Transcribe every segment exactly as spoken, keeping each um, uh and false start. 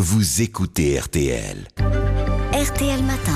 vous écoutez R T L. R T L Matin.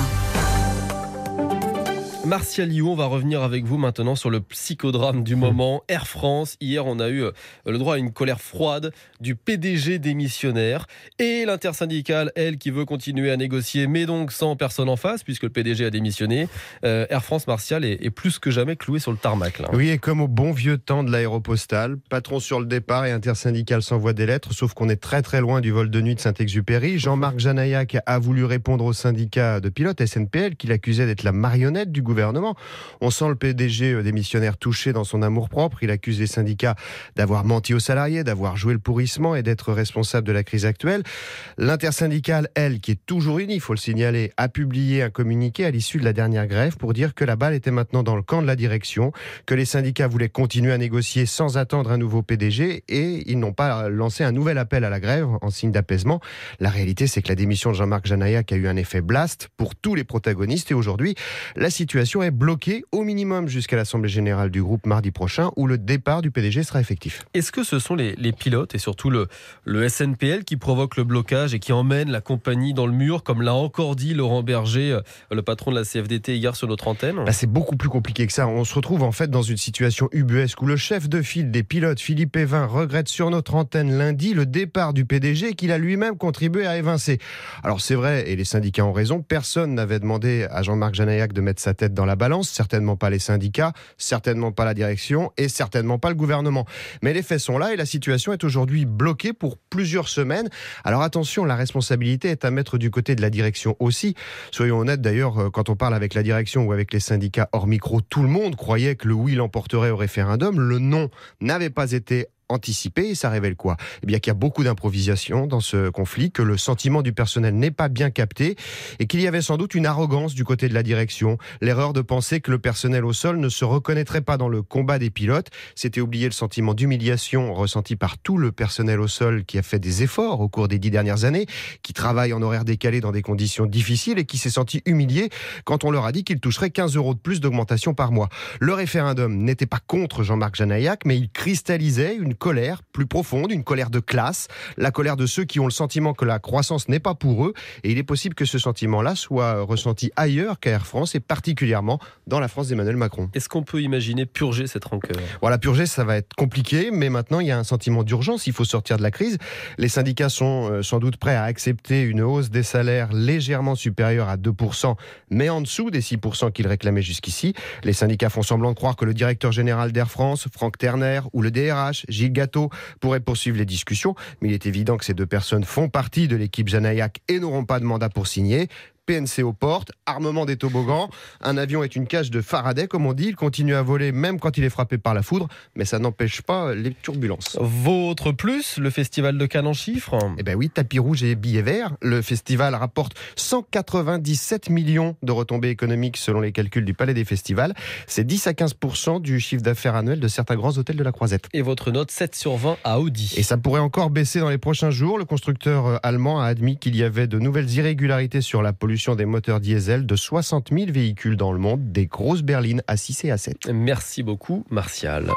Martial Liou, on va revenir avec vous maintenant sur le psychodrame du moment. Air France, hier on a eu le droit à une colère froide du P D G démissionnaire et l'intersyndicale, elle, qui veut continuer à négocier, mais donc sans personne en face, puisque le P D G a démissionné. Euh, Air France, Martial, est, est plus que jamais cloué sur le tarmac. Là. Oui, et comme au bon vieux temps de l'aéropostale, patron sur le départ et intersyndicale s'envoient des lettres, sauf qu'on est très très loin du vol de nuit de Saint-Exupéry. Jean-Marc Janaillac a voulu répondre au syndicat de pilotes S N P L, qu'il accusait d'être la marionnette du gouvernement. On sent le P D G démissionnaire touché dans son amour-propre. Il accuse les syndicats d'avoir menti aux salariés, d'avoir joué le pourrissement et d'être responsable de la crise actuelle. L'intersyndicale, elle, qui est toujours unie, il faut le signaler, a publié un communiqué à l'issue de la dernière grève pour dire que la balle était maintenant dans le camp de la direction, que les syndicats voulaient continuer à négocier sans attendre un nouveau P D G et ils n'ont pas lancé un nouvel appel à la grève en signe d'apaisement. La réalité, c'est que la démission de Jean-Marc Janaillac a eu un effet blast pour tous les protagonistes et aujourd'hui, la situation est bloquée au minimum jusqu'à l'Assemblée Générale du groupe mardi prochain où le départ du P D G sera effectif. Est-ce que ce sont les, les pilotes et surtout le, le S N P L qui provoquent le blocage et qui emmènent la compagnie dans le mur, comme l'a encore dit Laurent Berger, le patron de la C F D T hier sur notre antenne ? Bah, c'est beaucoup plus compliqué que ça. On se retrouve en fait dans une situation ubuesque où le chef de file des pilotes, Philippe Evin, regrette sur notre antenne lundi le départ du P D G qu'il a lui-même contribué à évincer. Alors c'est vrai, et les syndicats ont raison, personne n'avait demandé à Jean-Marc Janaillac de mettre sa tête dans la balance, certainement pas les syndicats, certainement pas la direction et certainement pas le gouvernement. Mais les faits sont là et la situation est aujourd'hui bloquée pour plusieurs semaines. Alors attention, la responsabilité est à mettre du côté de la direction aussi. Soyons honnêtes d'ailleurs, quand on parle avec la direction ou avec les syndicats hors micro, tout le monde croyait que le oui l'emporterait au référendum. Le non n'avait pas été anticipé, et ça révèle quoi ? Eh bien qu'il y a beaucoup d'improvisation dans ce conflit, que le sentiment du personnel n'est pas bien capté et qu'il y avait sans doute une arrogance du côté de la direction, l'erreur de penser que le personnel au sol ne se reconnaîtrait pas dans le combat des pilotes. C'était oublier le sentiment d'humiliation ressenti par tout le personnel au sol qui a fait des efforts au cours des dix dernières années, qui travaille en horaire décalé dans des conditions difficiles et qui s'est senti humilié quand on leur a dit qu'il toucherait quinze euros de plus d'augmentation par mois. Le référendum n'était pas contre Jean-Marc Janaillac, mais il cristallisait une colère plus profonde, une colère de classe, la colère de ceux qui ont le sentiment que la croissance n'est pas pour eux, et il est possible que ce sentiment-là soit ressenti ailleurs qu'à Air France, et particulièrement dans la France d'Emmanuel Macron. Est-ce qu'on peut imaginer purger cette rancœur ? Voilà, purger, ça va être compliqué, mais maintenant il y a un sentiment d'urgence, il faut sortir de la crise. Les syndicats sont euh, sans doute prêts à accepter une hausse des salaires légèrement supérieure à deux pour cent, mais en dessous des six pour cent qu'ils réclamaient jusqu'ici. Les syndicats font semblant de croire que le directeur général d'Air France, Franck Terner, ou le D R H, Gilles Gâteau, pourraient poursuivre les discussions, mais il est évident que ces deux personnes font partie de l'équipe Janaillac et n'auront pas de mandat pour signer. P N C aux portes, armement des toboggans. Un avion est une cage de Faraday, comme on dit. Il continue à voler même quand il est frappé par la foudre, mais ça n'empêche pas les turbulences. Votre plus, le festival de Cannes en chiffres ? Eh bien oui, tapis rouge et billets verts. Le festival rapporte cent quatre-vingt-dix-sept millions de retombées économiques selon les calculs du Palais des Festivals. C'est dix à quinze pour cent du chiffre d'affaires annuel de certains grands hôtels de la Croisette. Et votre note sept sur vingt à Audi. Et ça pourrait encore baisser dans les prochains jours. Le constructeur allemand a admis qu'il y avait de nouvelles irrégularités sur la pollution des moteurs diesel de soixante mille véhicules dans le monde, des grosses berlines à six et à sept. Merci beaucoup, Martial.